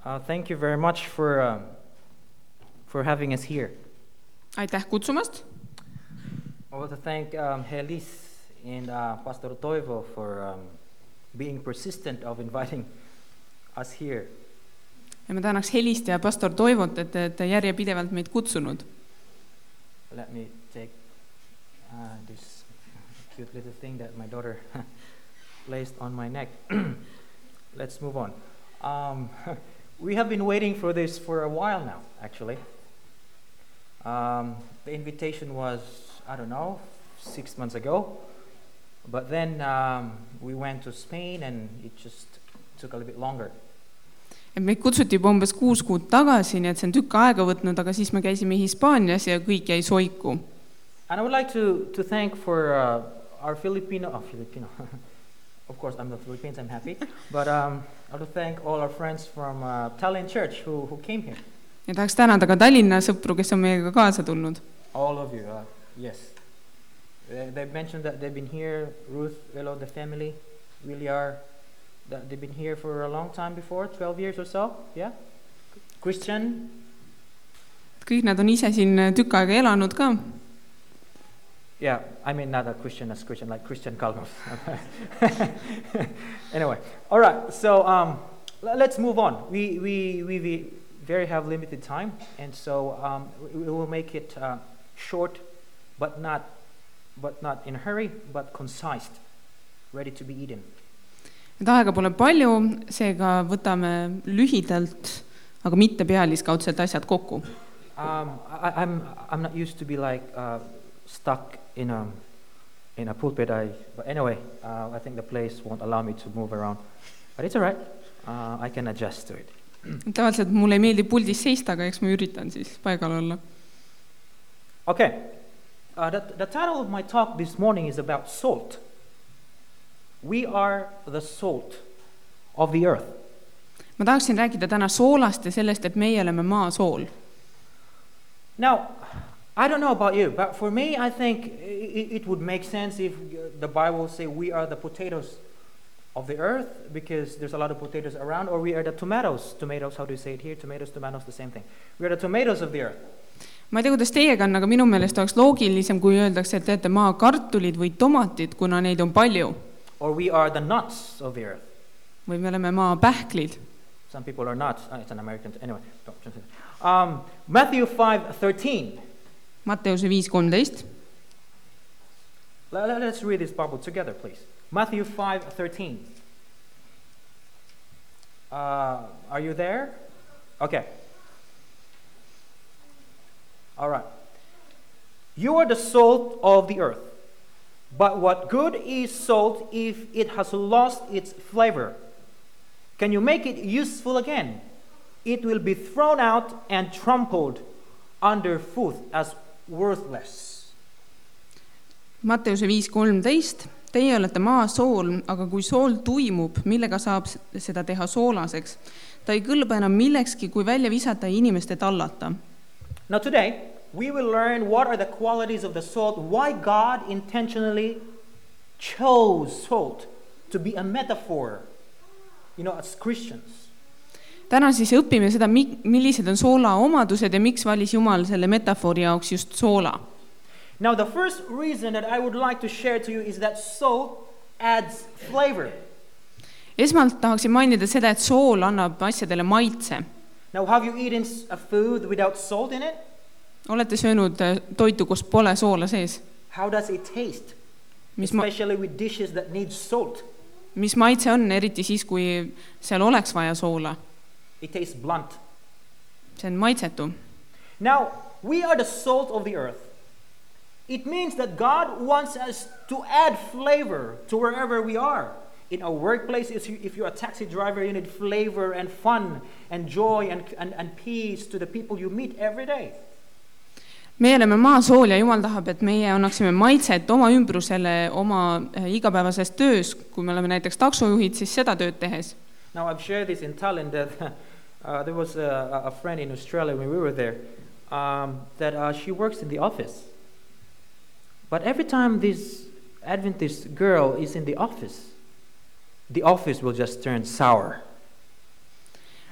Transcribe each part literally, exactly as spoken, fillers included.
Uh, thank you very much for uh, for having us here. Aitäh kutsumast. I want to thank um, Helis and uh, Pastor Toivo for um, being persistent of inviting us here. Ja ma tänaks Helist ja pastor Toivot, et te järjepidevalt meid kutsunud. Let me take uh, this cute little thing that my daughter placed on my neck. Let's move on. Um, we have been waiting for this for a while now, actually. Um, the invitation was, I don't know, six months ago. But then um, we went to Spain and it just took a little bit longer. Et meid kutsuti juba umbes kuus kuud tagasi, nii et see on tükk aega võtnud, aga siis me käisime Hispaanias ja kõik jäi soiku. And I would like to, to thank for uh, our Filipino, oh, Filipino. Of course, I'm not Philippines, I'm happy. But um, I would thank all our friends from uh, Tallinn Church who, who came here. Ja tahaks tänada ka Tallinna sõpru, kes on meiega kaasa tulnud. All of you, uh, yes. They, they mentioned that they've been here, Ruth, Velo, the family, Williar, that they've been here for a long time before, twelve years or so, yeah? Christian? Kõik nad on ise siin tükk aega elanud ka. Yeah, I mean not a Christian as Christian, like Christian Kalmus. Anyway, all right, so um, l- let's move on. We, we, we, we very have limited time, and so um, we, we will make it uh, short, but not, but not in a hurry, but concise, ready to be eaten. Et aega pole palju, seega võtame lühidalt, aga mitte pealiskaudselt asjad kokku. Um, I, I'm, I'm not used to be like uh, stuck in a, in a pulpit. I, but anyway, uh, I think the place won't allow me to move around. But it's all right. Uh, I can adjust to it. Tavaliselt mulle ei meeldi puldis seista, aga eks ma üritan siis paigal olla. Okay. Uh, the, the title of my talk this morning is about salt. We are the salt of the earth. Ma tahaksin rääkida täna soolast ja sellest, et meie oleme maa sool. Now, I don't know about you, but for me, I think it, it would make sense if the Bible say we are the potatoes of the earth, because there's a lot of potatoes around, or we are the tomatoes. Tomatoes, how do you say it here? Tomatoes, tomatoes, the same thing. We are the tomatoes of the earth. Ma ei tea, kuidas teiega on, aga minu meelest oleks loogilisem, kui öeldakse, et teete maa kartulid või tomatid, kuna neid on palju. Or we are the nuts of the earth. Või me oleme maa pähklid. Some people are nuts. Oh, it's an American. Anyway, don't translate. Um, Matthew five thirteen. Matteuse viis kolmteist. Let's read this Bible together, please. Matthew five thirteen. Uh, are you there? Okay. All right. You are the salt of the earth. But what good is salt if it has lost its flavor? Can you make it useful again? It will be thrown out and trampled underfoot as worthless. Matteuse viis kolmteist. Teie olete maa sool, aga kui sool tuimub, millega saab seda teha soolaseks? Ta ei kõlba enam millekski, kui välja visata ja inimeste tallata. Now today, we will learn what are the qualities of the salt, why God intentionally chose salt to be a metaphor, you know, as Christians. Täna siis õpime seda, millised on soola omadused ja miks valis Jumal selle metafoori jaoks just soola. Now the first reason that I would like to share to you is that salt adds flavor. Esmalt tahaksin mainida seda, et sool annab asjadele maitse. Now have you eaten a food without salt in it? Olete söönud toitu, kus pole soola sees? How does it taste? Mis ma- Especially with dishes that need salt. Mis maitse on, eriti siis, kui seal oleks vaja soola? It tastes blunt. See on maitsetu. Now, we are the salt of the earth. It means that God wants us to add flavor to wherever we are. In our workplace, if you're a taxi driver, you need flavor and fun and joy and, and, and peace to the people you meet every day. Me oleme maa sool ja Jumal tahab, et meie annaksime maitset oma ümbrusele, oma igapäevases töös. Kui me oleme näiteks taksojuhid, siis seda tööd tehes. Now, I've shared this in Tallinn that uh, there was a, a friend in Australia when we were there um, that uh, she works in the office. But every time this Adventist girl is in the office, the office will just turn sour.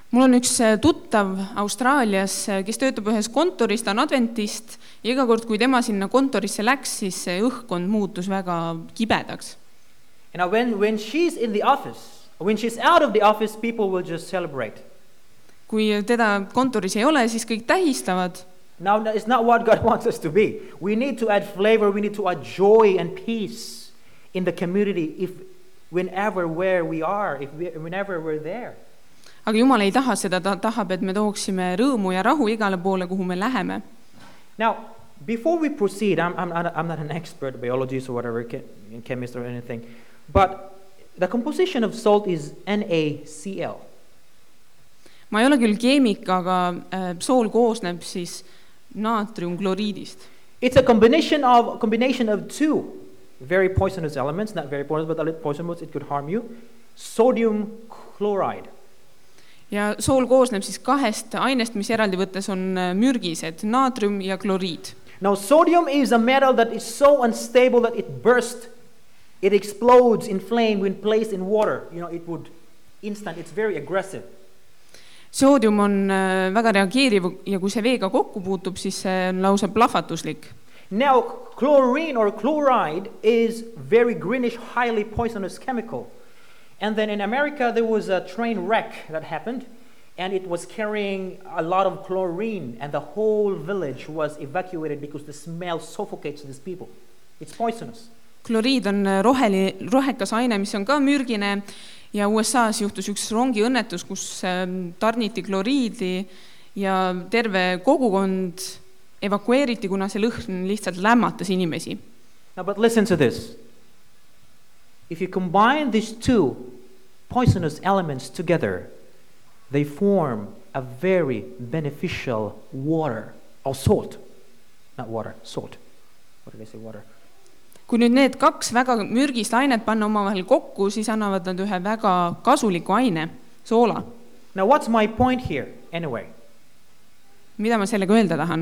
mul on üks tuttav Austraalias, kes töötab ühes kontoris, ta on adventist ja iga kord, kui tema sinna kontorisse läks, siis see õhkkond muutus väga kibedaks. You know, when, when she's in the office, when she's out of the office, people will just celebrate. Kui teda kontoris ei ole, siis kõik tähistavad. Now, it's not what God wants us to be. We need to add flavor, we need to add joy and peace in the community if whenever where we are, if we, whenever we're there. Aga Jumal ei taha seda, ta tahab, et me tooksime rõõmu ja rahu igale poole, kuhu me läheme. Now, before we proceed, I'm, I'm, I'm not an expert, biologist or whatever, chem- chemist or anything, but the composition of salt is NaCl. Ma ei ole küll keemik, aga äh, sool koosneb siis naatriumkloriidist. It's a combination of, combination of two very poisonous elements, not very poisonous, but a little poisonous, it could harm you, sodium chloride. Ja sool koosneb siis kahest ainest, mis eraldi võttes on mürgised, naatrium ja kloriid. Now, sodium is a metal that is so unstable that it bursts, it explodes in flame when placed in water. You know, it would instant, it's very aggressive. Soodium on väga reageeriv ja kui see veega kokku puutub, siis see on lausa plahvatuslik. Now, chlorine or chloride is very greenish, highly poisonous chemical. And then in America, there was a train wreck that happened, and it was carrying a lot of chlorine, and the whole village was evacuated because the smell suffocates these people. It's poisonous. Kloriid on roheli, rohekas aine, mis on ka mürgine, ja U S A-s juhtus üks rongi õnnetus, kus tarniti kloriidi ja terve kogukond evakueeriti, kuna see lõhn lihtsalt lämmatas inimesi. Now, but listen to this. If you combine these two poisonous elements together, they form a very beneficial water, or salt. Not water, salt. What did I say, water? Kui nüüd need kaks väga mürgist ainet panna omavahel kokku, siis annavad nad ühe väga kasuliku aine, soola. Now, what's my point here, anyway? Mida ma sellega öelda tahan?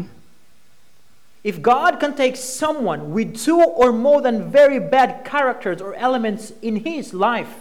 If God can take someone with two or more than very bad characters or elements in his life,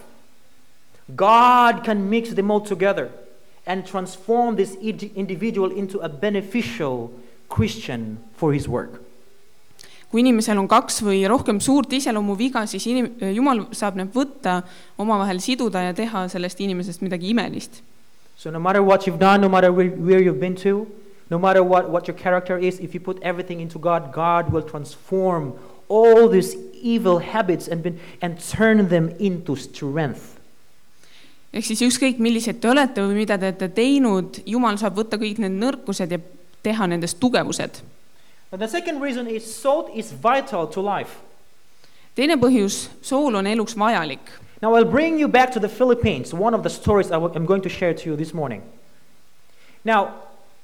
God can mix them all together and transform this individual into a beneficial Christian for his work. Kui inimesel on kaks või rohkem suurt iseloomu viga, siis inim- Jumal saab need võtta, omavahel siduda ja teha sellest inimesest midagi imelist. So no matter what you've done, no matter where, where you've been to, no matter what, what your character is, if you put everything into God, God will transform all these evil habits and, been, and turn them into strength. Ehk siis ükskõik millised te olete või mida te olete teinud, Jumal saab võtta kõik need nõrkused ja teha nendest tugevused. But the second reason is salt is vital to life. Teine põhjus, sool on eluks vajalik. Now I'll bring you back to the Philippines, one of the stories I'm going to share to you this morning. Now,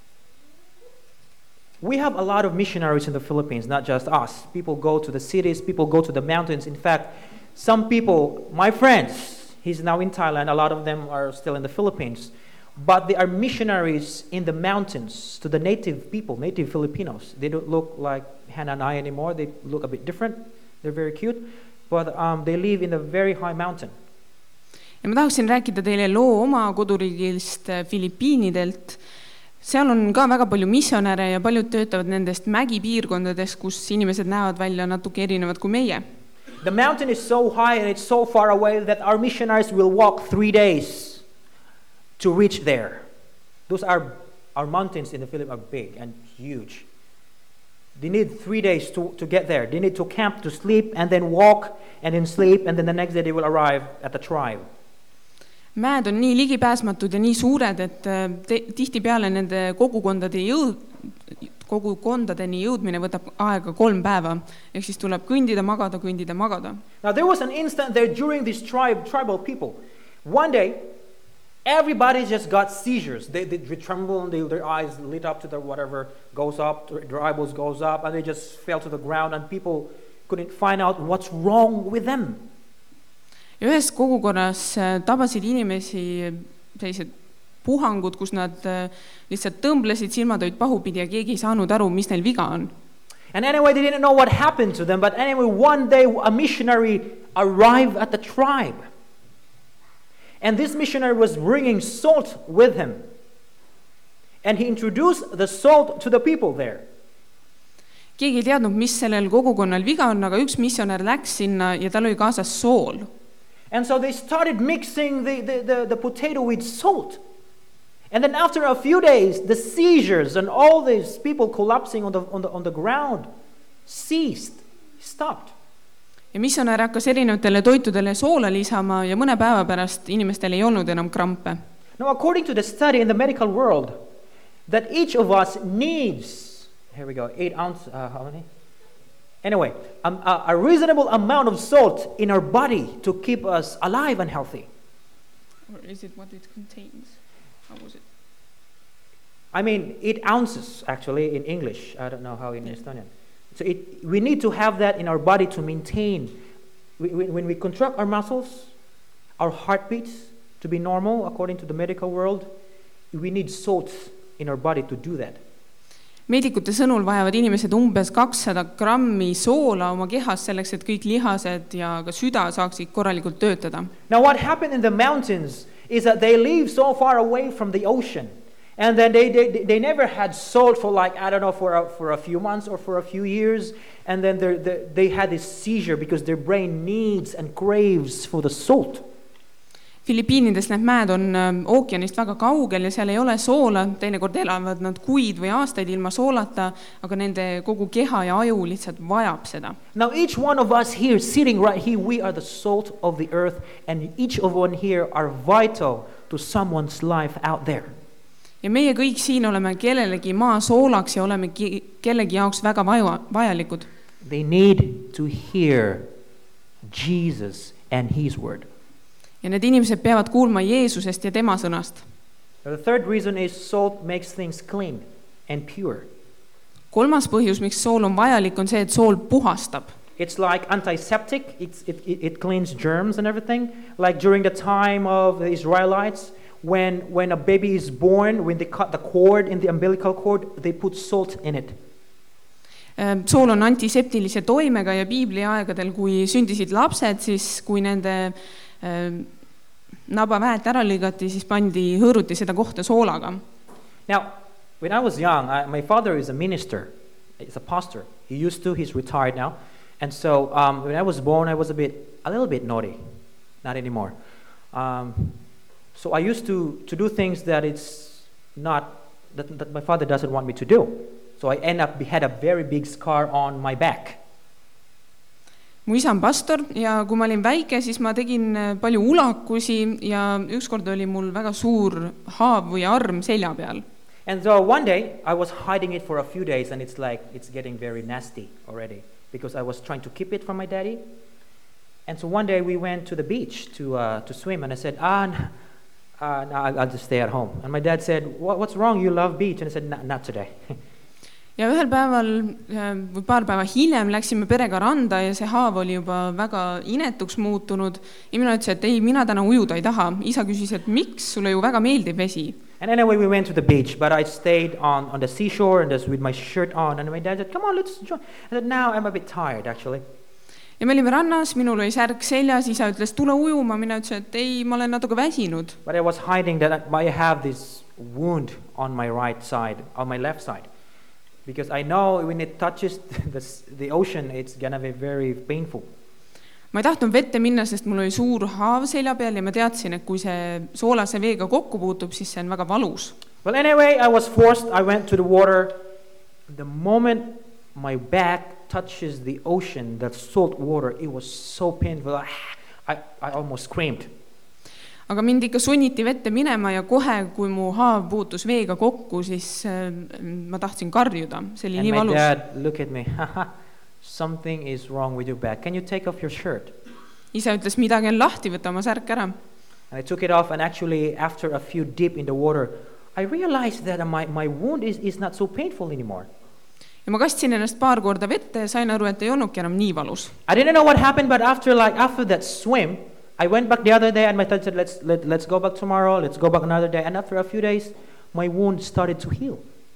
we have a lot of missionaries in the Philippines, not just us. People go to the cities, people go to the mountains. In fact, some people, my friends, he's now in Thailand, a lot of them are still in the Philippines, but they are missionaries in the mountains to the native people, native Filipinos. They don't look like Hannah and I anymore. They look a bit different. They're very cute, but um, they live in a very high mountain. Ja ma tahaksin rääkida teile loo oma koduriigist Filipiinidelt. Seal on ka väga palju missionäre ja paljud töötavad nendest mägipiirkondadest, kus inimesed näevad välja natuke erinevad kui meie. The mountain is so high and it's so far away that our missionaries will walk three days to reach there. Those are our mountains in the Philippines are big and huge. They need three days to, to get there. They need to camp, to sleep, and then walk, and then sleep, and then the next day they will arrive at the tribe. Mäed on nii ligipääsmatud ja nii suured, et te, tihtipeale nende kogukondade jõud, kogukondadeni jõudmine võtab aega kolm päeva. Ehk siis tuleb kõndida, magada, kõndida, magada. Now there was an instant there during this tribe, tribal people. One day, everybody just got seizures. They, they, they tremble and they, their eyes lit up to the whatever goes up, their eyeballs goes up, and they just fell to the ground, and people couldn't find out what's wrong with them. Ja ühes kogukonnas tabasid inimesi sellised puhangud, kus nad lihtsalt tõmblesid, silmad olid pahupidi ja keegi ei saanud aru, mis neil viga on. And anyway, they didn't know what happened to them, but anyway, one day a missionary arrived at the tribe. And this missionary was bringing salt with him. And he introduced the salt to the people there. keegi ei teadnud, mis sellel kogukonnal viga on, aga üks missionär läks sinna ja tal oli kaasas sool. And so they started mixing the, the, the, the potato with salt. And then after a few days, the seizures and all these people collapsing on the, on the, on the ground ceased, stopped. Ja missionär hakkas erinevatele toitudele soola lisama ja mõne päeva pärast inimestel ei olnud enam krampe. Now, according to the study in the medical world, that each of us needs, here we go, eight ounce, uh, how many? Anyway, um, a, a reasonable amount of salt in our body to keep us alive and healthy. Or is it what it contains? How was it? I mean, eight ounces, actually, in English. I don't know how in Estonian. So it, we need to have that in our body to maintain. We, we, when we contract our muscles, our heartbeats to be normal, according to the medical world, we need salt in our body to do that. Meedikute sõnul vajavad inimesed umbes kakssada grammi soola oma kehas selleks, et kõik lihased ja ka süda saaksid korralikult töötada. Now what happened in the mountains is that they live so far away from the ocean. And then they, they, they never had salt for like, I don't know, for a, for a few months or for a few years. And then they, they had this seizure because their brain needs and craves for the salt. Filipiinides need mäed on ookeanist väga kaugel ja seal ei ole soola, teinekord elavad nad kuid või aastaid ilma soolata, aga nende kogu keha ja aju lihtsalt vajab seda. Now each one of us here, sitting right here, we are the salt of the earth, and each of one here are vital to someone's life out there. Ja meie kõik siin oleme kellelegi maa soolaks ja oleme kellegi jaoks väga vaja, vajalikud. They need to hear Jesus and his word. Ja need inimesed peavad kuulma Jeesusest ja tema sõnast. The third reason is salt makes things clean and pure. Kolmas põhjus, miks sool on vajalik, on see, et sool puhastab. It's like antiseptic. It's, it, it, it cleans germs and everything. Like during the time of the Israelites, when, when a baby is born, when they cut the cord in the umbilical cord, they put salt in it. Sool on antiseptilise toimega ja Piibli aegadel, kui sündisid lapsed, siis kui nende nabaväet ära lõigati, siis pandi, hõõruti seda kohta soolaga. Now, when I was young, I, my father is a minister, he's a pastor. He used to, he's retired now. And so um, when I was born, I was a bit, a little bit naughty. Not anymore. Um, so I used to, to do things that it's not, that, that my father doesn't want me to do. So I end up, had a very big scar on my back. Mu isa on pastor ja kui ma olin väike, siis ma tegin palju ulakusi ja ükskord oli mul väga suur haav või arm selja peal. And so one day I was hiding it for a few days and it's like it's getting very nasty already because I was trying to keep it from my daddy. And so one day we went to the beach to uh, to swim and I said, ah, no, uh, no, I'll just stay at home. And my dad said, what, what's wrong? You love beach? And I said, not, not today. Ja ühel päeval või paar päeva hiljem läksime perega randa ja see haav oli juba väga inetuks muutunud ja mina ütlesin, et ei, mina täna ujuda ei taha. Isa küsis, et miks, sulle ju väga meeldib vesi. And anyway, we went to the beach, but I stayed on, on the seashore and just with my shirt on. And my dad said, come on, let's join. I said, now I'm a bit tired, actually. Ja me olime rannas, minul oli särk seljas, isa ütles, tule ujuma, mina ütlesin, et ei, ma olen natuke väsinud. But I was hiding that I have this wound on my right side, on my left side. Because I know when it touches the, the ocean, it's gonna be very painful. Ma ei tahtnud vette minna, sest mul oli suur haav selja peal ja ma teadsin, et kui see soolase veega kokku puutub, siis see on väga valus. Well, anyway, I was forced. I went to the water. The moment my back touches the ocean, that salt water, it was so painful. I, I, I almost screamed. Aga mind ikka sunniti vette minema ja kohe, kui mu haav puutus veega kokku, siis ma tahtsin karjuda. See oli and nii valus. And my dad looked at me, something is wrong with your back. Can you take off your shirt? Isa ütles, midagi on lahti, võta oma särk ära. And I took it off and actually after a few dip in the water, I realized that my, my wound is, is not so painful anymore. Ja ma kastsin ennast paar korda vette ja sain aru, et ei olnudki enam nii valus. I didn't know what happened, but after, like, after that swim, I went back the other day and my dad said, let's, let, let's go back tomorrow, let's go back another day. And after a few days, my wound started to heal.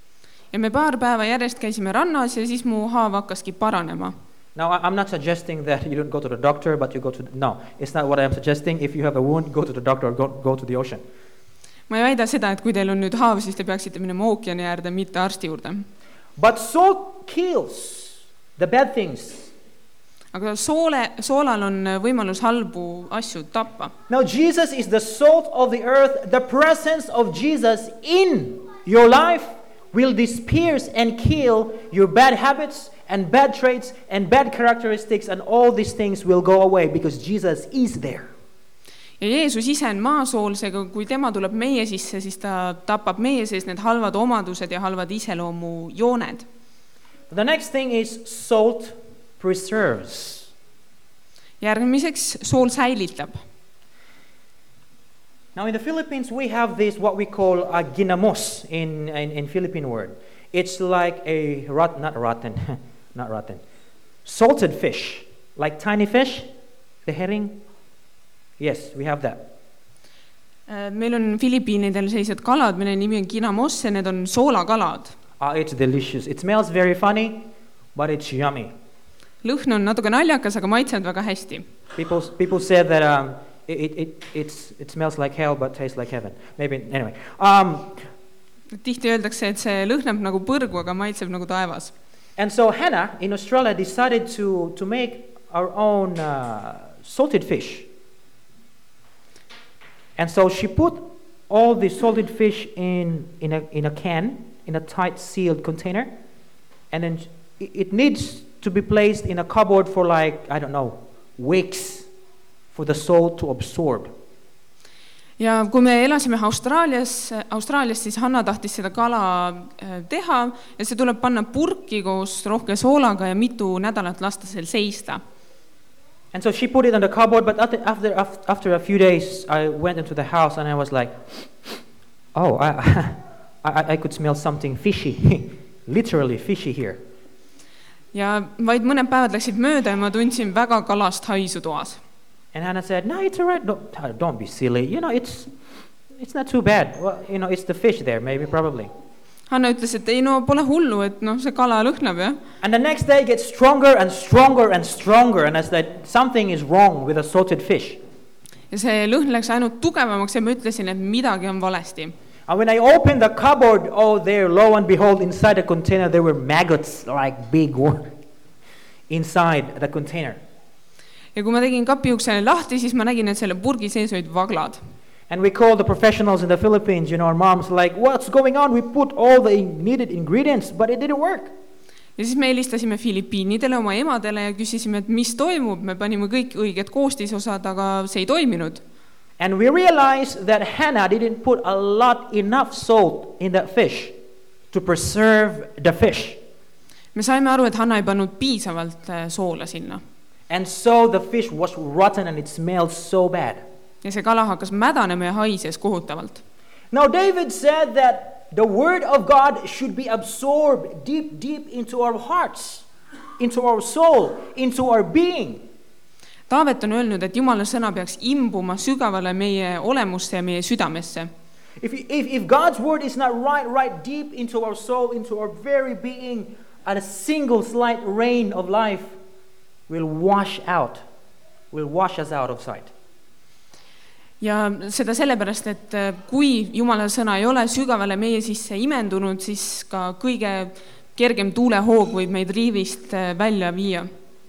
Ja me paar päeva järjest käisime rannas ja siis mu haav hakkaski paranema. Now, I'm not suggesting that you don't go to the doctor, but you go to... The, no, it's not what I'm suggesting. If you have a wound, go to the doctor or go, go to the ocean. ma ei väida seda, et kui teil on nüüd haav, siis te peaksite minema ookeani äärde, mitte arsti juurde. But salt kills the bad things. Aga soole, soolal on võimalus halbu asju tappa. Now Jesus is the salt of the earth. The presence of Jesus in your life will disperse and kill your bad habits and bad traits and bad characteristics, and all these things will go away because Jesus is there. Ja Jeesus ise on maasoolsega, kui tema tuleb meie sisse, siis ta tapab meie sees need halvad omadused ja halvad iseloomu jooned. The next thing is salt preserves. Järgmiseks, sool säilitab. Now in the Philippines we have this what we call a ginamos in, in, in Philippine word. It's like a rot, not rotten, not rotten, salted fish, like tiny fish, the herring. Yes, we have that. Meil on Filipiinidel sellised kalad, mille nimi on ginamos ja need on soolakalad. Uh, it's delicious. It smells very funny, but it's yummy. Lõhn on natuke naljakas, aga maitsevad väga hästi. People, people say that um, it, it, it's, it smells like hell, but tastes like heaven. Maybe, anyway. Um, Tihti öeldakse, et see lõhnab nagu põrgu, aga maitseb nagu taevas. And so Hannah in Australia decided to, to make our own uh, salted fish. And so she put all the salted fish in, in, a, in a can, in a tight sealed container. And then it, it needs to be placed in a cupboard for like, I don't know, weeks for the salt to absorb. Ja kui me elasime Austraalias, Austraalias, siis Hanna tahtis seda kala teha ja see tuleb panna purki koos rohke soolaga ja mitu nädalat lasta seal seista. And so she put it on the cupboard, but after, after, after a few days, I went into the house and I was like, oh, I, I, I could smell something fishy, literally fishy here. Ja vaid mõned päevad läksid mööda ja ma tundsin väga kalast haisu toas. And Hannah said, no, it's all right. Don't, don't be silly. You know, it's, it's not too bad. Well, you know, it's the fish there, maybe, probably. Hanna ütles, et ei, no pole hullu, et no see kala lõhnab, jah. And the next day gets stronger and stronger and stronger, and I said, something is wrong with a salted fish. Ja see lõhn läks ainult tugevamaks ja ma ütlesin, et midagi on valesti. And when I opened the cupboard, oh, there, lo and behold, inside the container, there were maggots, like big ones, inside the container. Ja kui ma tegin kapiuksele lahti, siis ma nägin, et selle purgi sees olid vaglad. And we called the professionals in the Philippines, you know, our moms like, what's going on? We put all the needed ingredients, but it didn't work. Ja siis me helistasime Filipiinidele, oma emadele ja küsisime, et mis toimub. Me panime kõik õiged koostisosad, aga see ei toiminud. And we realized that Hannah didn't put a lot enough salt in that fish to preserve the fish. Me saime aru, et Hanna ei pannud piisavalt soola sinna. And so the fish was rotten and it smelled so bad. Ja see kala hakkas mädanema ja haises kohutavalt. Now David said that the word of God should be absorbed deep, deep into our hearts, into our soul, into our being. Taavet on öelnud, et Jumala sõna peaks imbuma sügavale meie olemusse ja meie südamesse. If, if, if God's word is not right, right deep into our soul, into our very being, at a single slight rain of life will wash out, will wash us out of sight. Ja seda sellepärast, et kui Jumala sõna ei ole sügavale meie sisse imendunud, siis ka kõige kergem tuulehoog võib meid riivist välja viia.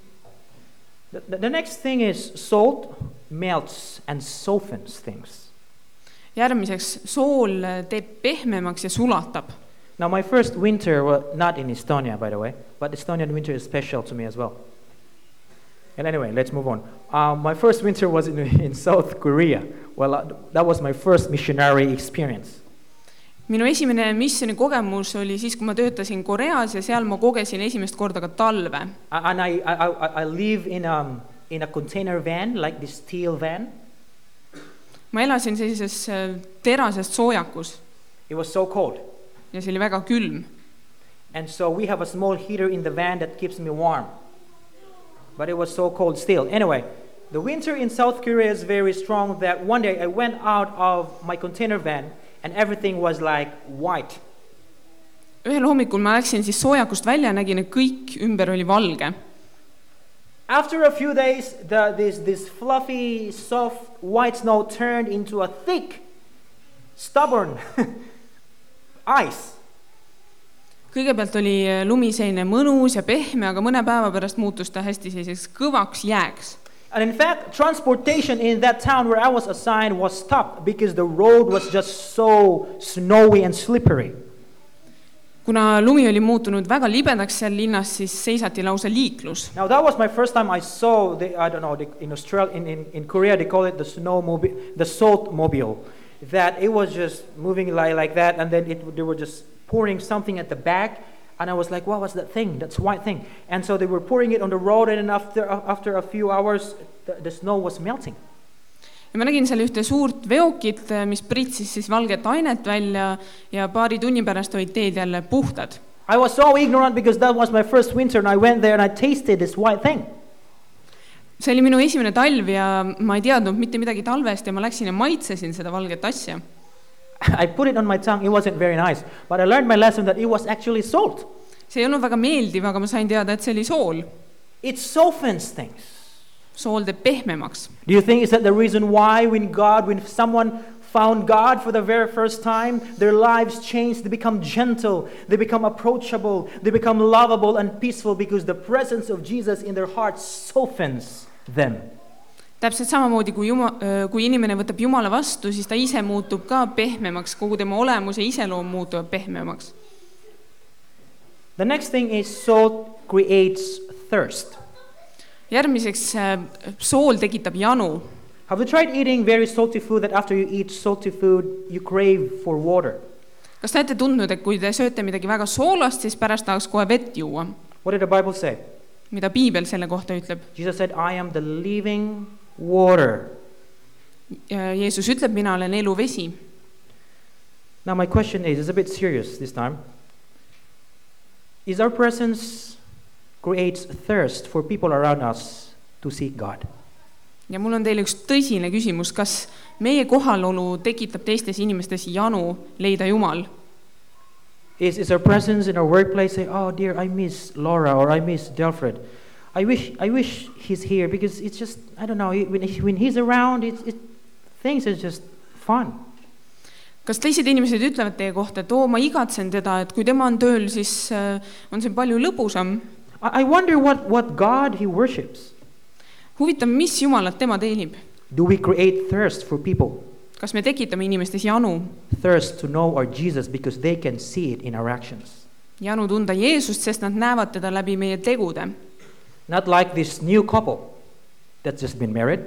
The, the next thing is salt melts and softens things. Järgmiseks, sool teeb pehmemaks ja sulatab. Now my first winter, well, not in Estonia by the way, but Estonian winter is special to me as well. And anyway, let's move on. Um, my first winter was in, in South Korea. Well, uh, that was my first missionary experience. Minu esimene missioni kogemus oli siis, kui ma töötasin Koreas ja seal ma kogesin esimest korda ka talve. And I, I, I live in a, in a container van, like this steel van. Ma elasin sellises terasest soojakus. It was so cold. Ja see oli väga külm. And so we have a small heater in the van that keeps me warm. But it was so cold still. Anyway, the winter in South Korea is very strong that one day I went out of my container van and everything was like white. Ühel hommikul ma läksin siis soojakust välja ja nägin, et kõik ümber oli valge. After a few days, the, this, this fluffy, soft white snow turned into a thick, stubborn ice. kõigepealt oli lumi selline mõnus ja pehme, aga mõne päeva pärast muutus ta hästi selliseks kõvaks jääks. And in fact, transportation in that town where I was assigned was stopped because the road was just so snowy and slippery. Kuna lumi oli muutunud väga libedaks seal linnas, siis seisati lausa liiklus. Now that was my first time I saw the, I don't know, the, in Australia, in, in, in Korea they call it the snowmobile, the salt mobile. That it was just moving like, like that, and then it, they were just pouring something at the back, and I was like, what was that thing? That's white thing. And so they were pouring it on the road, and then after, after a few hours, the, the snow was melting. Ja ma nägin seal ühte suurt veokit, mis pritsis siis valget ainet välja ja paari tunni pärast olid teed jälle puhtad. I was so ignorant because that was my first winter, and I went there and I tasted this white thing. See oli minu esimene talv ja ma ei teadnud mitte midagi talvest ja ma läksin ja maitsesin seda valget asja. I put it on my tongue, it wasn't very nice, but I learned my lesson that it was actually salt. See ei olnud väga meeldiv, aga ma sain teada, et see oli sool. It softens things. Sool teeb pehmemaks. Do you think is that the reason why when God, when someone found God for the very first time, their lives changed, they become gentle, they become approachable, they become lovable and peaceful because the presence of Jesus in their heart softens them. Täpselt samamoodi, kui, Juma, kui inimene võtab Jumala vastu, siis ta ise muutub ka pehmemaks, kogu tema olemus ja iseloom muutuvad pehmemaks. The next thing is salt creates thirst. Järgmiseks sool tekitab janu. Have you tried eating very salty food that after you eat salty food, you crave for water? Kas te olete tundnud, et kui te sööte midagi väga soolast, siis pärast tahaks kohe vett juua? What did the Bible say? Mida Piibel selle kohta ütleb? Jesus said, I am the living water. Jeesus ütleb, mina olen elu vesi. Now my question is, it's a bit serious this time. Is our presence creates thirst for people around us to seek God? Ja mul on teile üks tõsine küsimus, kas meie kohalolu tekitab teistes inimestes janu leida Jumal? Is, is our presence in our workplace say, oh dear, I miss Laura or I miss Delfred. I wish, I wish he's here because it's just, I don't know, when, when he's around, it, it, things are just fun. Kas teised inimesed ütlevad teie kohta, et oo, ma igatsen teda, et kui tema on tööl, siis on see palju lõbusam? I wonder what, what God he worships. Huvitav, mis Jumalat tema teenib? Do we create thirst for people? Kas me tekitame inimestes janu? Thirst to know our Jesus because they can see it in our actions. Janu tunda Jeesust, sest nad näevad teda läbi meie tegude. Not like this new couple that's just been married.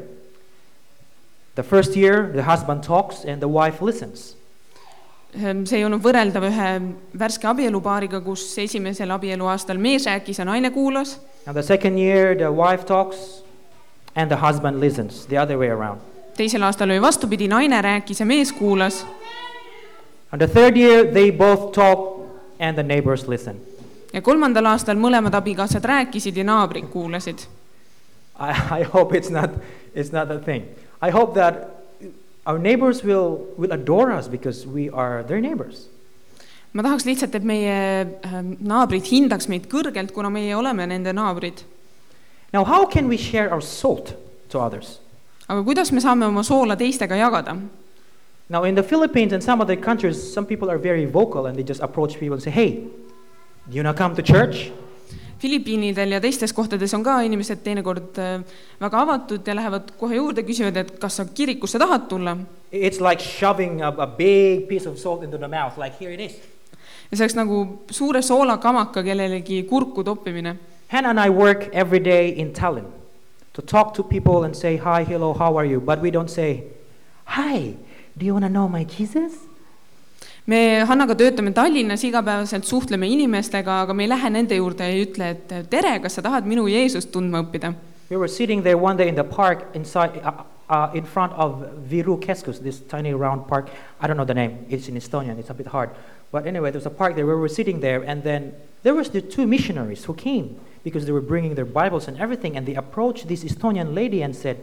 The first year, the husband talks and the wife listens. See ei olnud võrreldav ühe värske abielupaariga, kus esimesel abieluaastal mees rääkis ja naine kuulas. And the second year, the wife talks and the husband listens, the other way around. Teisel aastal oli vastupidi, naine rääkis ja mees kuulas. And the third year, they both talk and the neighbors listen. Ja kolmandal aastal mõlemad abikaasad rääkisid ja naabrid kuulasid. I, I hope it's not, it's not that thing. I hope that our neighbors will, will adore us because we are their neighbors. Ma tahaks lihtsalt, et meie naabrid hindaks meid kõrgelt, kuna meie oleme nende naabrid. Now, how can we share our salt to others? Aga kuidas me saame oma soola teistega jagada? Now, in the Philippines and some other countries, some people are very vocal and they just approach people and say, hey, do you not come to church? Filipiinidel ja teistes kohtades on ka inimesed teinekord väga avatud ja lähevad kohe juurde, küsivad, et kas sa kirikusse tahad tulla? It's like shoving a, a big piece of salt into the mouth, like here it is. Ja see oleks nagu suure soolakamaka kellelegi kurku toppimine. Hannah and I work every day in Tallinn to talk to people and say, hi, hello, how are you? But we don't say, hi, do you want to know my Jesus? Me Hannaga töötame Tallinnas, igapäevaselt suhtleme inimestega, aga me ei lähe nende juurde ja ütle, et tere, kas sa tahad minu Jeesust tundma õppida? We were sitting there one day in the park inside, uh, uh, in front of Viru Keskus, this tiny round park. I don't know the name. It's in Estonian. It's a bit hard. But anyway, there was a park there where we were sitting there, and then there was the two missionaries who came because they were bringing their Bibles and everything, and they approached this Estonian lady and said,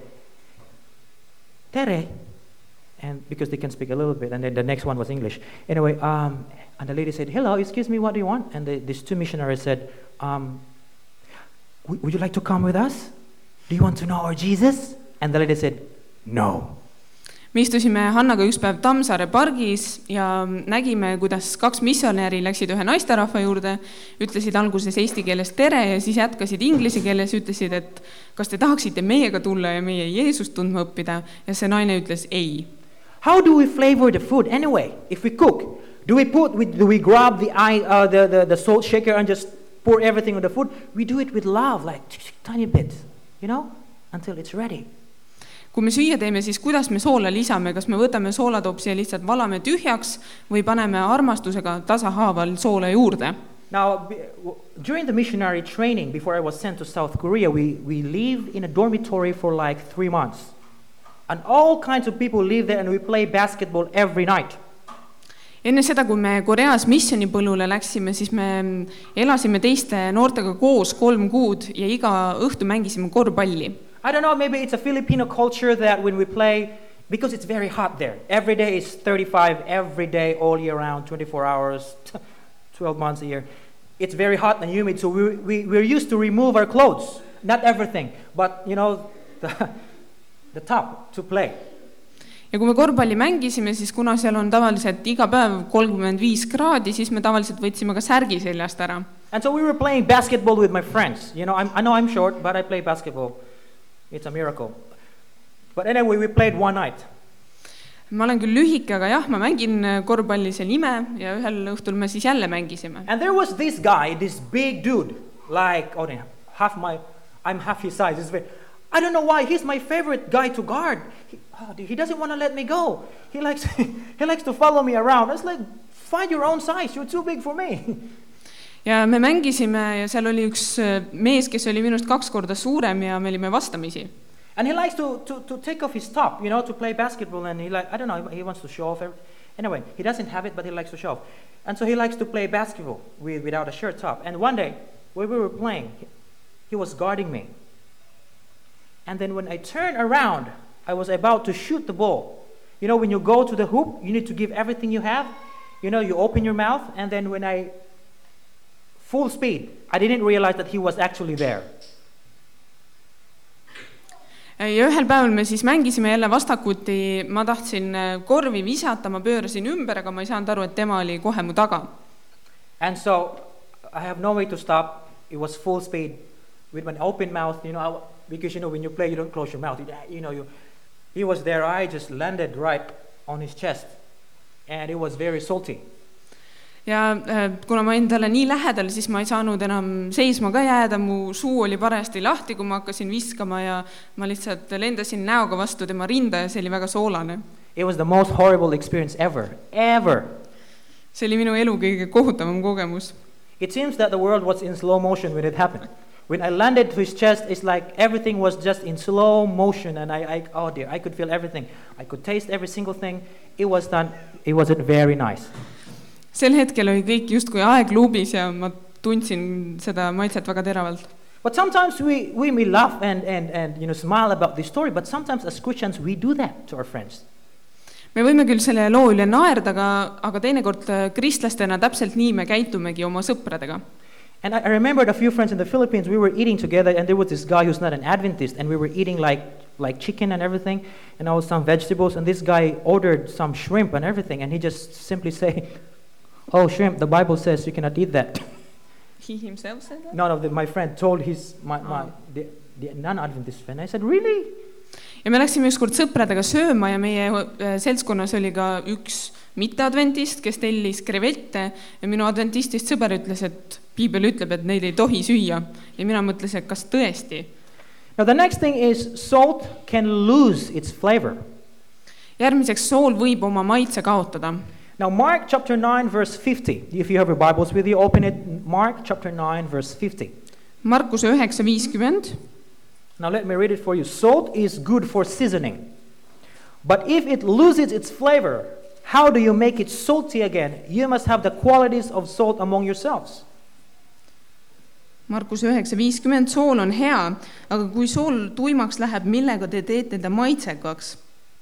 tere. And because they can speak a little bit, and then the next one was English. Anyway, um, and the lady said, hello, excuse me, what do you want? And the, these two missionaries said, um, would you like to come with us? Do you want to know our Jesus? And the lady said, no. me istusime Hannaga üks päev Tammsaare pargis ja nägime, kuidas kaks missionäri läksid ühe naisterahva juurde, ütlesid alguses eesti keeles tere ja siis jätkasid inglise keeles, ütlesid, et kas te tahaksite meiega tulla ja meie Jeesust tundma õppida ja see naine ütles ei. How do we flavor the food anyway? If we cook, do we put, do we grab the, uh, the, the, the salt shaker and just pour everything on the food? We do it with love, like tiny bit, you know, until it's ready. Kui me süüa teeme, siis kuidas me soola lisame? Kas me võtame soolatopsi ja lihtsalt valame tühjaks või paneme armastusega tasahaaval soola juurde? Now, during the missionary training, before I was sent to South Korea, we, we lived in a dormitory for like three months. And all kinds of people live there and we play basketball every night. Enne seda, kui me Koreas missionipõllule läksime, siis me elasime teiste noortega koos kolm kuud ja iga õhtu mängisime korvpalli. I don't know, maybe it's a Filipino culture that when we play, because it's very hot there. Every day is thirty-five, every day, all year round, twenty-four hours, twelve months a year. It's very hot and humid, so we, we, we're used to remove our clothes. Not everything, but, you know, the, the top to play. Ja kui me korvpalli mängisime, siis kuna seal on tavaliselt iga päev kolmkümmend viis kraadi, siis me tavaliselt võtsime ka särgi seljast ära. And so we were playing basketball with my friends. You know, I'm, I know I'm short, but I play basketball. It's a miracle. But anyway, we played one night. Ma olen küll lühike, aga jah, ma mängin korvpalli seal ime ja ühel õhtul me siis jälle mängisime. And there was this guy, this big dude, like, oh, half my, I'm half his size. Very, I don't know why, he's my favorite guy to guard. He, oh, he doesn't want to let me go. He likes, he likes to follow me around. It's like, find your own size, you're too big for me. Ja me mängisime ja seal oli üks mees, kes oli minust kaks korda suurem ja me olime vastamisi. And he likes to, to, to take off his top, you know, to play basketball. And he like, I don't know, he wants to show off. Every, anyway, he doesn't have it, but he likes to show off. And so he likes to play basketball with, without a shirt top. And one day, when we were playing, he, he was guarding me. And then when I turned around, I was about to shoot the ball. You know, when you go to the hoop, you need to give everything you have. You know, you open your mouth, and then when I full speed, I didn't realize that he was actually there. Ja ühel päeval me siis mängisime jälle vastakuti, ma tahtsin korvi visata, ma pöörasin ümber, aga ma ei saanud aru, et tema oli kohe mu taga. And so I have no way to stop. It was full speed with an open mouth, you know, because you know when you play you don't close your mouth. You know, you he was there, I just landed right on his chest and it was very salty. Ja kuna ma endale nii lähedal, siis ma ei saanud enam seisma ka jääda, mu suu oli parajasti lahti, kui ma hakkasin viskama ja ma lihtsalt lendasin näoga vastu tema rinda ja see oli väga soolane. It was the most horrible experience ever, ever. See oli minu elu kõige kohutavam kogemus. It seems that the world was in slow motion when it happened. When I landed to his chest, it's like everything was just in slow motion and I, I oh dear, I could feel everything. I could taste every single thing. It was done, it wasn't very nice. Sel hetkel oli kõik justkui aegluubis ja ma tundsin seda maitset väga teravalt. But sometimes we, we may laugh and, and, and you know, smile about this story, but sometimes as Christians we do that to our friends. Me võime küll selle loo üle naerda, aga, aga teinekord kristlastena täpselt nii me käitumegi oma sõpradega. And I, I remembered a few friends in the Philippines, we were eating together and there was this guy who's not an Adventist and we were eating like, like chicken and everything and all some vegetables and this guy ordered some shrimp and everything and he just simply said, oh, shrimp, the Bible says you cannot eat that. He himself said that? No, no, the, my friend told his, my, my, oh. the, the non-Adventist friend. I said, really? Ja me läksime ükskord sõpradega sööma ja meie seltskonnas oli ka üks mitte-adventist, kes tellis krevette ja minu adventistist sõber ütles, et Piibel ütleb, et neid ei tohi süüa. Ja mina mõtlesin, et kas tõesti? Now the next thing is salt can lose its flavor. Järgmiseks sool võib oma maitse kaotada. Now Mark chapter nine verse fifty. If you have your Bibles with you, open it. Mark chapter nine verse fifty. Markuse üheksa viiskümmend. Now let me read it for you. Salt is good for seasoning. But if it loses its flavor, how do you make it salty again? You must have the qualities of salt among yourselves. Markuse üheksa viiskümmend. Sool on hea, aga kui sool tuimaks läheb, millega te teete ta maitsekaks?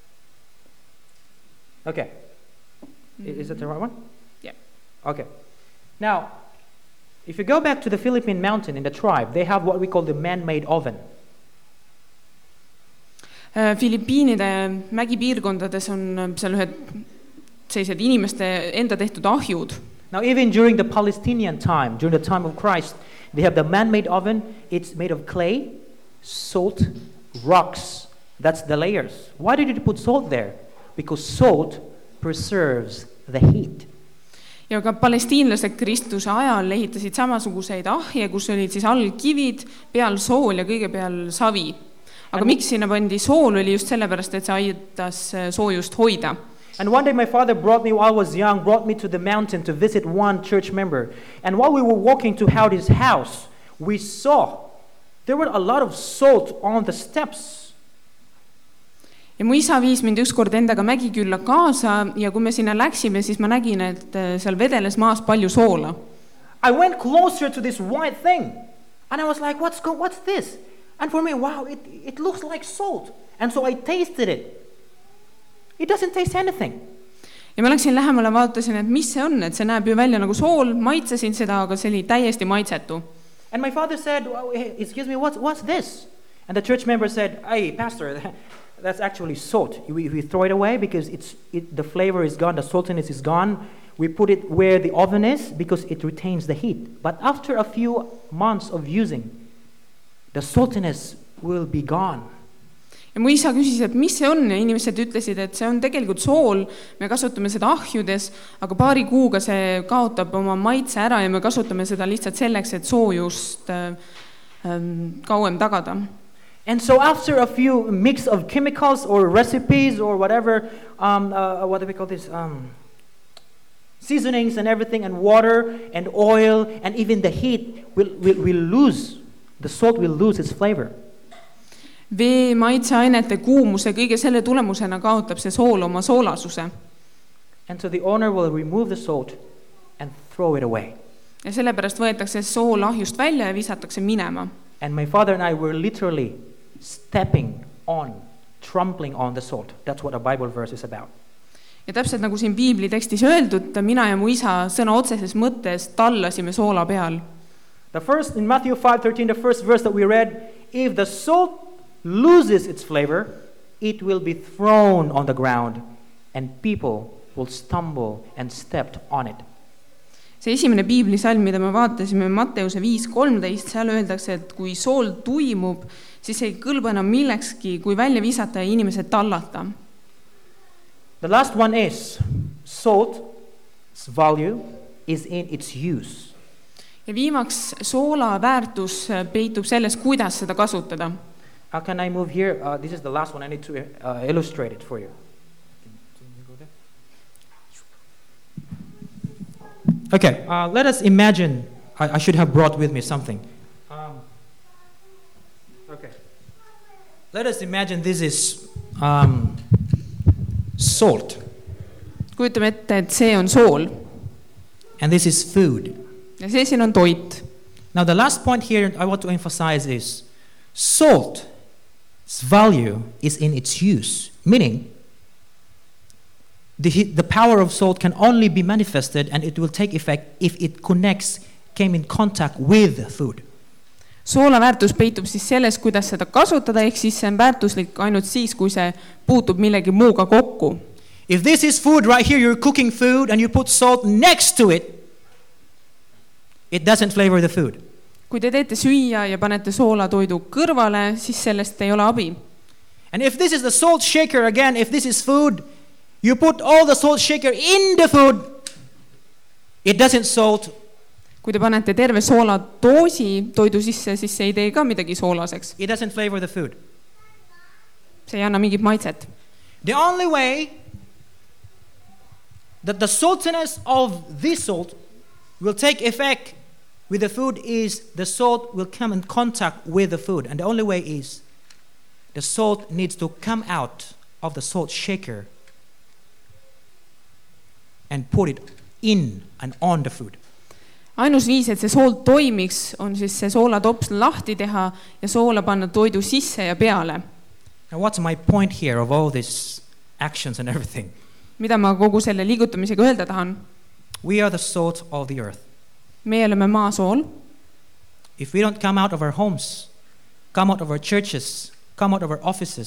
Okay. Is that the right one? Yeah. Okay. Now, if you go back to the Philippine mountain in the tribe, they have what we call the man-made oven. Filipiinide mägipiirkondades on seal ühed sellised inimeste enda tehtud ahjud. Now, even during the Palestinian time, during the time of Christ, they have the man-made oven. It's made of clay, salt, rocks. That's the layers. Why did you put salt there? Because salt preserves the heat. Ja ka palestiinlased Kristuse ajal ehitasid samasuguseid ahje, kus olid siis all kivid, peal sool ja kõige peal savi. Aga and miks sinna pandi sool oli just sellepärast, et see aitas soojust hoida. And one day my father brought me, while I was young, brought me to the mountain to visit one church member. And while we were walking to his house, we saw there were a lot of salt on the steps. Ja mu isa viis mind ükskord endaga Mägikülla kaasa ja kui me sinna läksime, siis ma nägin, et seal vedeles maas palju soola. I went closer to this white thing and I was like, what's go- what's this? And for me, wow, it it looks like salt. And so I tasted it. It doesn't taste anything. Ja ma läksin lähemale, vaatasin, et mis see on, et see näeb ju välja nagu sool, maitsesin seda, aga see oli täiesti maitsetu. And my father said, excuse me, what's what's this? And the church member said, hey, pastor, that's actually salt. We, we throw it away because it's it, the flavor is gone, the saltiness is gone. We put it where the oven is because it retains the heat. But after a few months of using, the saltiness will be gone. Ja mu isa küsis, et mis see on, ja inimesed ütlesid, et see on tegelikult sool, me kasutame seda ahjudes, aga paari kuuga see kaotab oma maitse ära ja me kasutame seda lihtsalt selleks, et soojust äh, ähm, kauem tagada. And so after a few mix of chemicals or recipes or whatever, um, uh, what do we call this? Um, seasonings and everything, and water and oil and even the heat will, will, will lose, the salt will lose its flavor. Vee, maitseainete, kuumuse, kõige selle tulemusena kaotab see sool oma soolasuse. And so the owner will remove the salt and throw it away. Ja sellepärast võetakse sool ahjust välja ja visatakse minema. And my father and I were literally stepping on, trampling on the salt. That's what a Bible verse is about. Ja täpselt nagu siin Piibli tekstis öeldud, mina ja mu isa sõna otseses mõttes tallasime soola peal. The first, in Matthew five thirteen, the first verse that we read, if the salt loses its flavor, it will be thrown on the ground and people will stumble and step on it. See esimene Piiblisalm, mida me vaatasime Matteuse viis kolmteist, seal öeldakse, et kui sool tuimub, siis ei kõlba enam millekski, kui välja visata ja inimesed tallata. The last one is salt's value is in its use. Ja viimaks soola väärtus peitub selles, kuidas seda kasutada. How can I move here? Uh, this is the last one. I need to uh, illustrate it for you. Okay, uh, let us imagine. I, I should have brought with me something. Um, okay. Let us imagine this is um, salt. Kujutame ette, et see on sool. And this is food. Ja see siin on toit. Now the last point here I want to emphasize is salt. Its value is in its use, meaning the, the power of salt can only be manifested and it will take effect if it connects, came in contact with food. Soola väärtus peitub siis selles, kuidas seda kasutada, ehk siis see on väärtuslik ainult siis, kui see puutub millegi muuga kokku. If this is food right here, you're cooking food and you put salt next to it, it doesn't flavor the food. Kui te teete süüa ja panete soola toidu kõrvale, siis sellest ei ole abi. And if this is the salt shaker again, if this is food, you put all the salt shaker in the food, it doesn't salt. Kui te panete terve soola doosi toidu sisse, siis see ei tee ka midagi soolaseks. It doesn't flavor the food. See ei anna mingit maitset. The only way that the saltiness of this salt will take effect with the food is the salt will come in contact with the food. And the only way is the salt needs to come out of the salt shaker and put it in and on the food. Ainus viis, et see sool toimiks, on siis see soolatops lahti teha ja soola panna toidu sisse ja peale. Now what's my point here of all these actions and everything? Mida ma kogu selle liigutamisega öelda tahan? We are the salt of the earth. Me oleme maa sool. If we don't come out of our homes, come out of our churches, come out of our offices,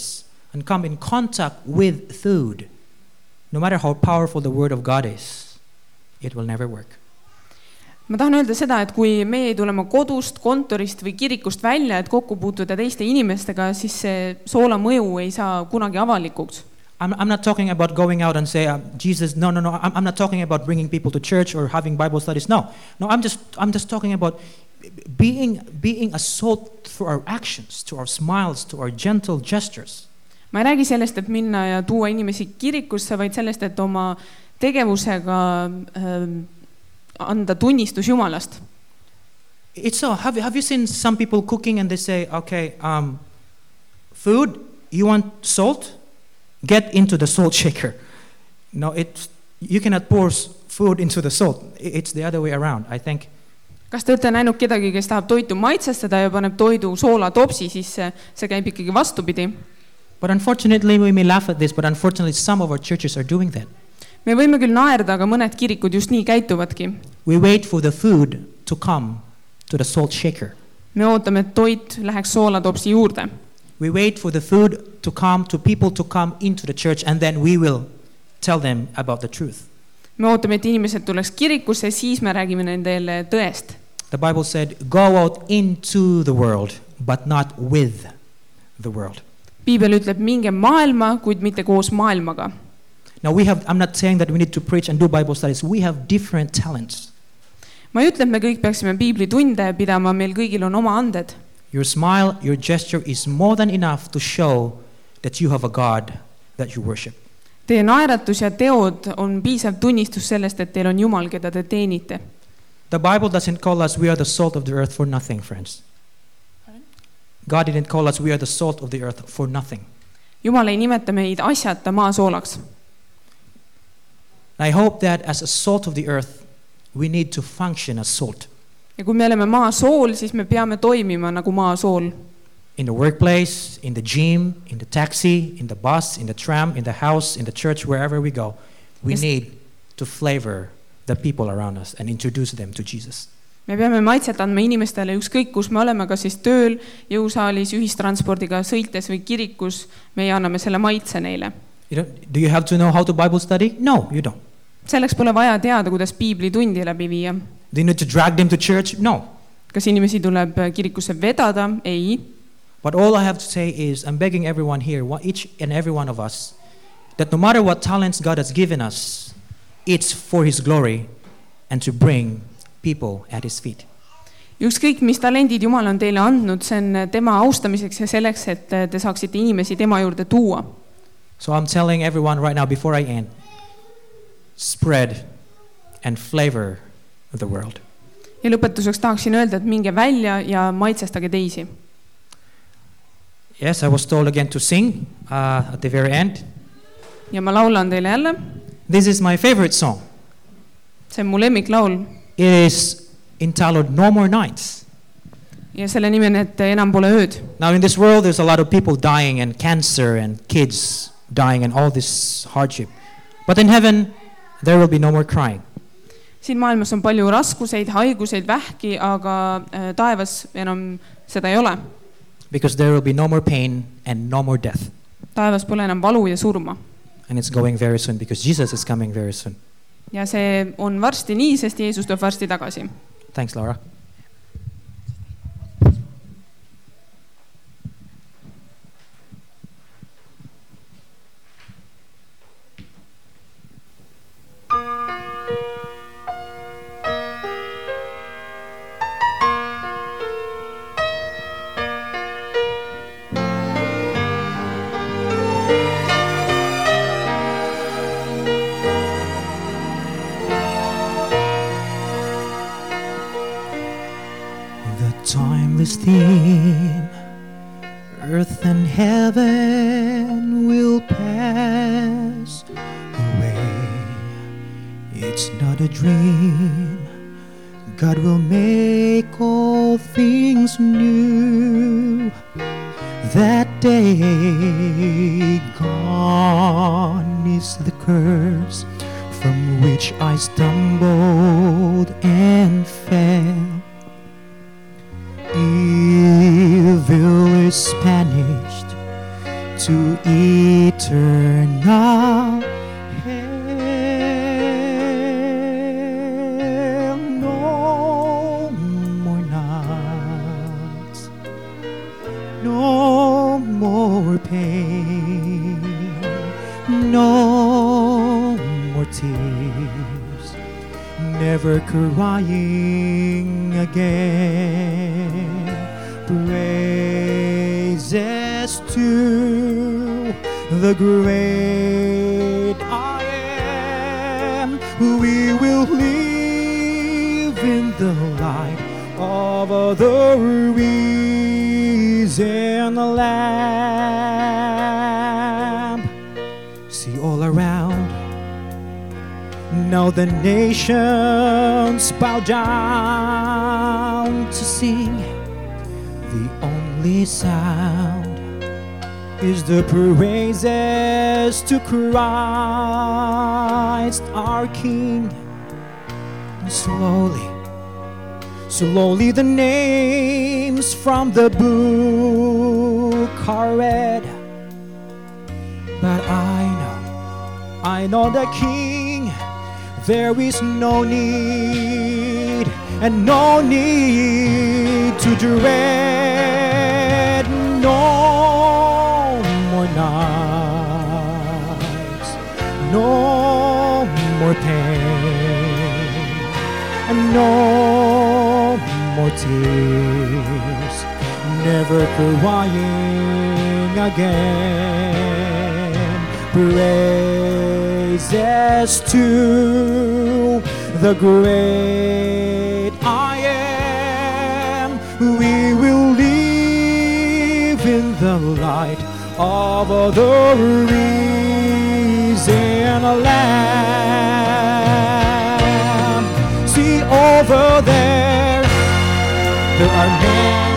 and come in contact with food, no matter how powerful the word of God is, it will never work. ma tahan öelda seda, et kui meie ei tule oma kodust, kontorist või kirikust välja, et kokku puutuda teiste inimestega, siis see soola mõju ei saa kunagi avalikuks. I'm, I'm not talking about going out and say, uh, Jesus, no, no, no. I'm, I'm not talking about bringing people to church or having Bible studies. No, no, I'm just, I'm just talking about being, being a salt through our actions, to our smiles, to our gentle gestures. ma ei räägi sellest, et minna ja tuua inimesi kirikusse, vaid sellest, et oma tegevusega äh, anda tunnistus Jumalast. It's so, have, have you seen some people cooking and they say, okay, um, food, you want salt? Get into the salt shaker. No, it's, you cannot pour food into the salt. It's the other way around, I think. Kas te olete näinud kedagi, kes tahab toitu maitsestada ja paneb toidu soola topsi sisse, see käib ikkagi vastupidi. But unfortunately, we may laugh at this, but unfortunately some of our churches are doing that. Me võime küll naerda, aga mõned kirikud just nii käituvadki. We wait for the food to come to the salt shaker. Me ootame, et toit läheks soola topsi juurde. We wait for the food to come, to people to come into the church, and then we will tell them about the truth. Me ootame, et inimesed tuleks kirikusse, siis me räägime nendele tõest. The Bible said, go out into the world, but not with the world. Piibel ütleb, minge maailma, kuid mitte koos maailmaga. Now we have, I'm not saying that we need to preach and do Bible studies. We have different talents. Ma ei ütle, et me kõik peaksime piiblitunde pidama, meil kõigil on oma anded. Your smile, your gesture is more than enough to show that you have a God that you worship. Teie naeratus ja teod on piisav tunnistus sellest, et teil on Jumal, keda te teenite. The Bible doesn't call us we are the salt of the earth for nothing, friends. God didn't call us we are the salt of the earth for nothing. Jumal ei nimeta meid asjata maasoolaks. I hope that as a salt of the earth, we need to function as salt. Ja kui me oleme maasool, siis me peame toimima nagu maasool. In the workplace, in the gym, in the taxi, in the bus, in the tram, in the house, in the church, wherever we go, we yes. need to flavor the people around us and introduce them to Jesus. Me peame maitset andma inimestele ükskõik, kus me oleme, kas siis tööl, jõusaalis, ühistranspordiga, sõites või kirikus, meie anname selle maitse neile. You don't, do you have to know how to Bible study? No, you don't. Selleks pole vaja teada, kuidas piiblitundi läbi viia. Do you need to drag them to church? No. Kas inimesi tuleb kirikusse vedada? Ei. But all I have to say is, I'm begging everyone here, each and every one of us, that no matter what talents God has given us, it's for His glory and to bring people at His feet. Ükskõik, mis talendid Jumal on teile andnud, see on tema austamiseks ja selleks, et te saaksite inimesi tema juurde tuua. So I'm telling everyone right now before I end, spread and flavor the world. Ja lõpetuseks tahaksin öelda, et minge välja ja maitsestage teisi. Yes, I was told again to sing uh, at the very end. Ja ma laulan teile jälle. This is my favorite song. See on mu lemmiklaul. It is entitled No More Nights. Ja selle nimi on, et enam pole ööd. Now in this world there's a lot of people dying and cancer and kids dying and all this hardship. But in heaven there will be no more crying. Siin maailmas on palju raskuseid, haiguseid, vähki, aga äh, taevas enam seda ei ole. Because there will be no more pain and no more death. Taevas pole enam valu ja surma. And it's going very soon because Jesus is coming very soon. Ja see on varsti nii, sest Jeesus tuleb varsti tagasi. Thanks, Laura. Timeless theme, earth and heaven will pass away. It's not a dream, God will make all things new. That day gone is the curse from which I stumbled and fell. Evil is banished to never crying again. Praises to the great I am. We will live in the light of the risen Lamb. See all around, now the nations bow down to sing. The only sound is the praises to Christ our King. And slowly, slowly the names from the book are read. But I know, I know the King. There is no need, and no need to dread. No more nights, no more pain, and no more tears, never crying again. Praises to the great I am. We will live in the light of the risen Lamb. See over there, there are many